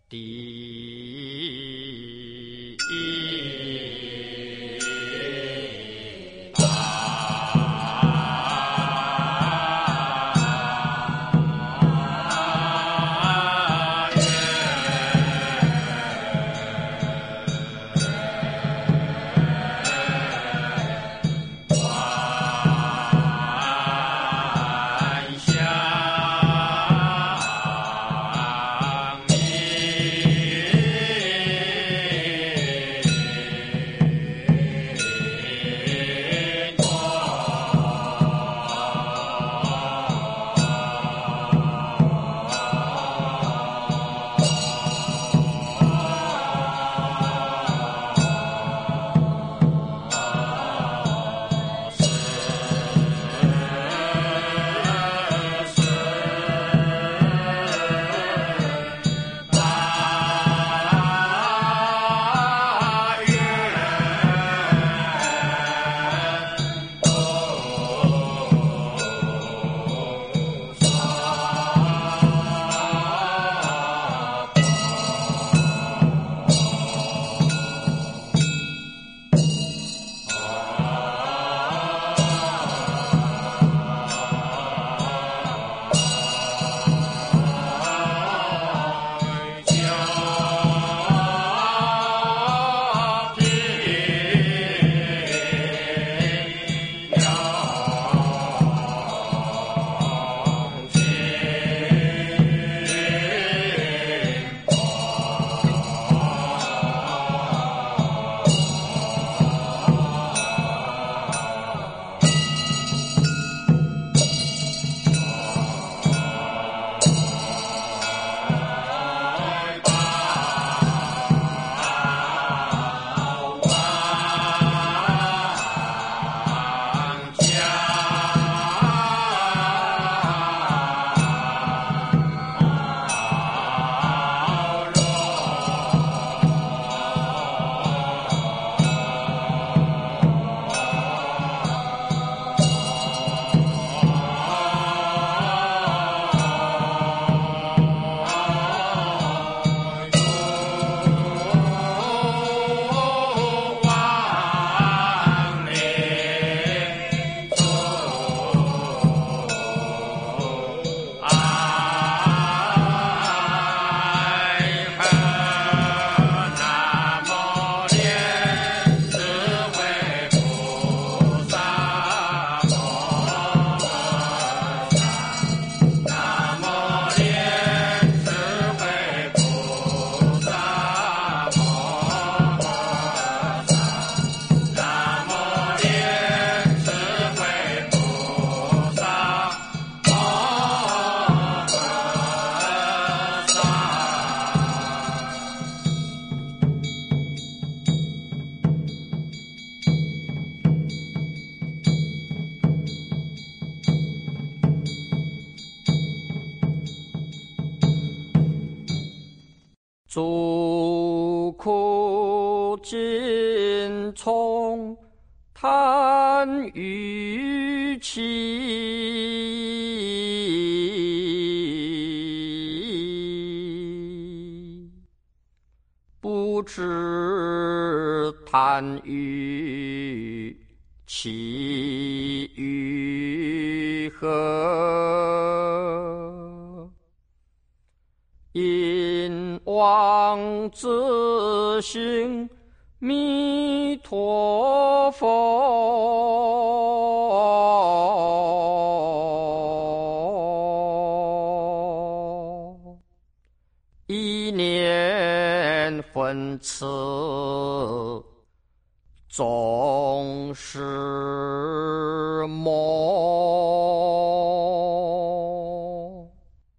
诸苦尽从贪欲起，不知贪欲起于何？因妄自性弥陀佛，一念分次，总是魔。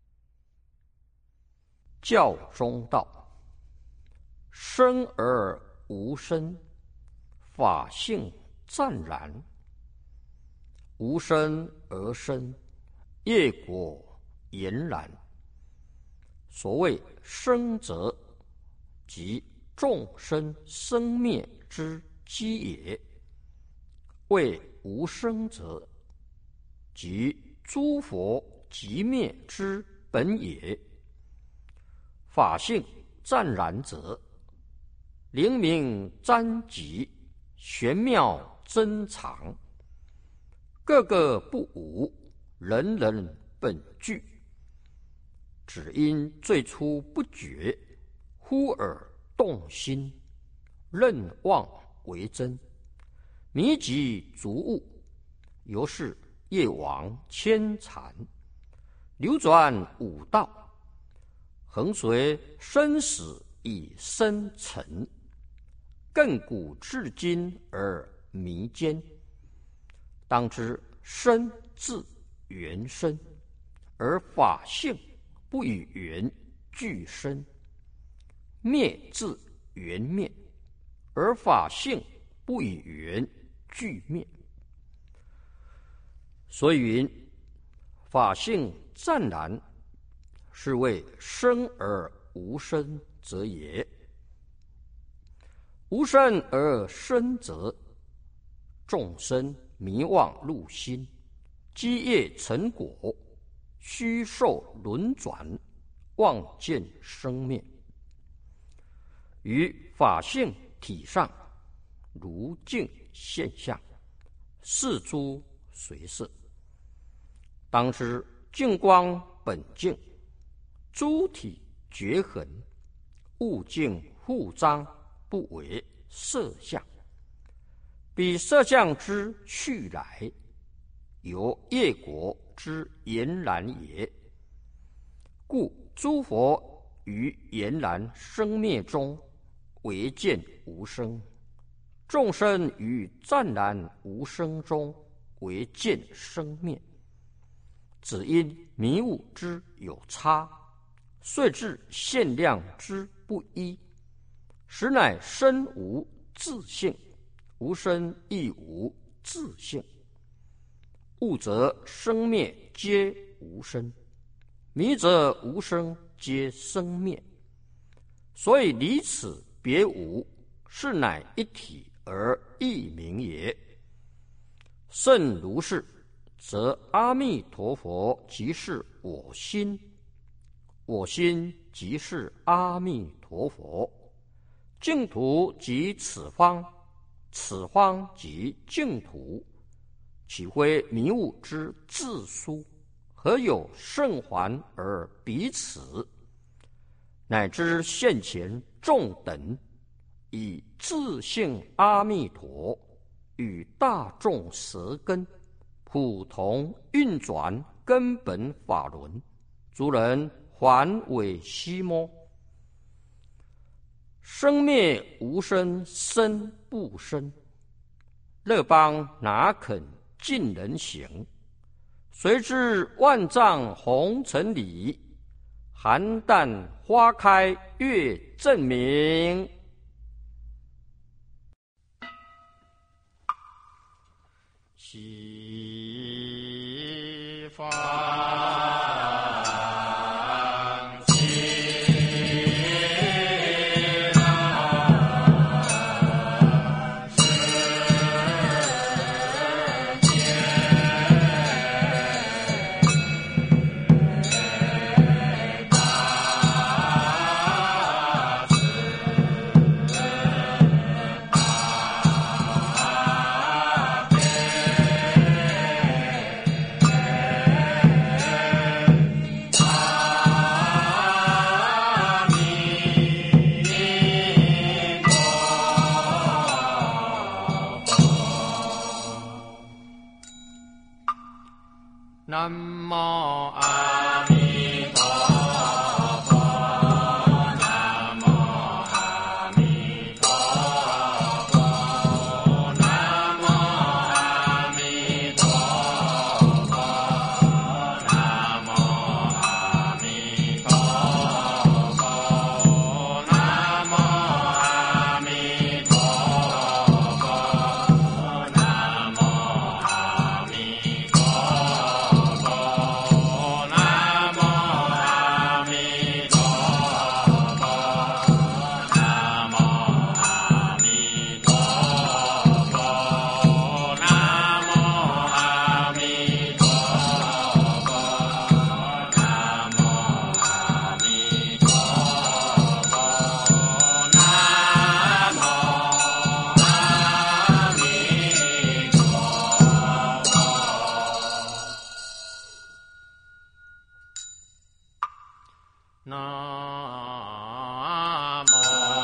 教中道，生而无生，法性湛然；无生而生，业果俨然。所谓生者，即众生生灭之基也；谓无生者，即诸佛寂灭之本也。法性湛然者，灵明瞻极，玄妙珍藏，个个不无，人人本具。只因最初不觉，忽而动心，认妄为真，迷极逐悟，由是业往牵缠，流转五道，恒随生死以生沉，亘古至今而弥坚。当知生自缘生，而法性不与缘俱生；灭自缘灭，而法性不与缘俱灭。所以云：法性湛然，是谓生而无生者也。无生而生者，众生迷妄入心，积业成果，虚受轮转，妄见生灭。于法性体上，如镜现象，是诸随色。当知净光本净，诸体绝痕，物净互彰，不为色相。彼色相之去来，由业果之俨然也。故诸佛于俨然生灭中唯见无生，众生于湛然无生中唯见生灭。只因迷悟之有差，遂致限量之不一，实乃生无自性，无生亦无自性。悟则生灭皆无生，迷则无生皆生灭。所以离此别无，是乃一体而异名也。甚如是，则阿弥陀佛即是我心，我心即是阿弥陀佛，净土即此方，此方即净土，岂非迷悟之自殊？何有圣还而彼此？乃知现前众等以自性阿弥陀与大众舌根普同运转根本法轮，诸人还为希摸。生灭无生，生不生，乐邦哪肯尽人行？谁知万丈红尘里，邯郸花开月正明。西方南无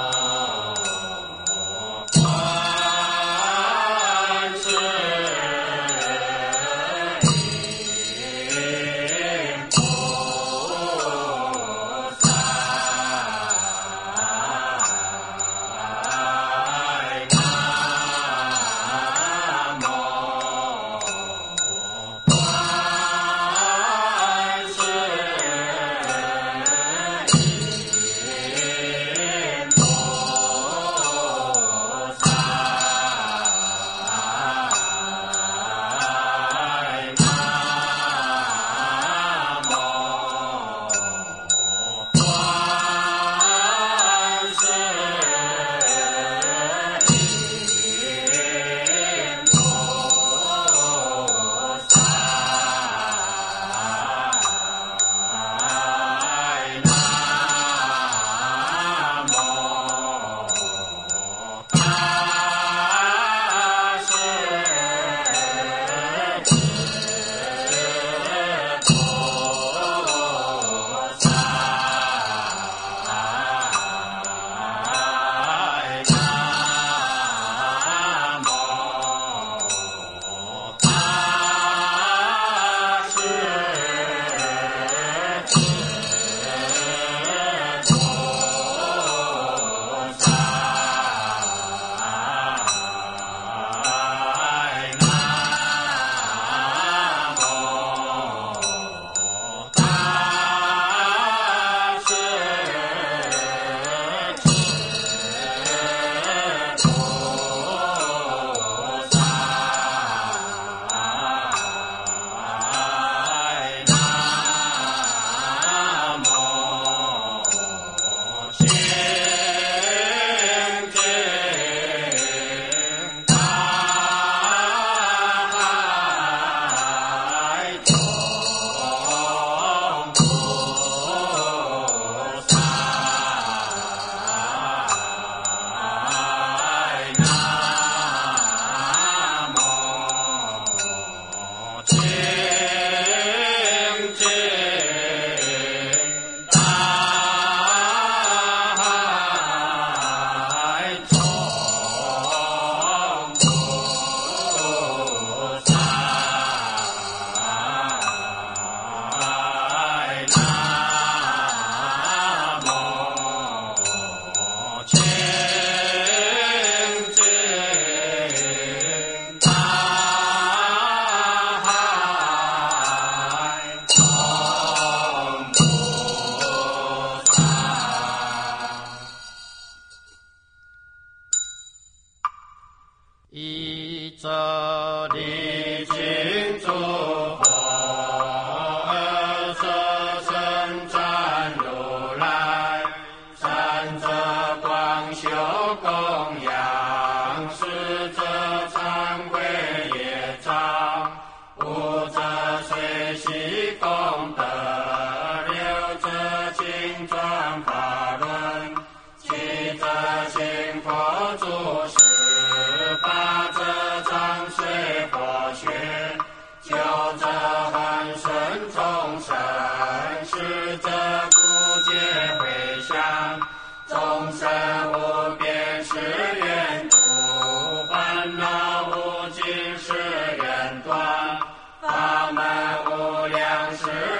依着力行诸佛，二色身赞如来，三者光修供养，四者忏悔业障，五者随喜功德，六者清转法轮，七者行佛住世。八者常随佛学，九者恒顺众生，十者不解回向，众生无边誓愿度，烦恼无尽誓愿断，法门无量誓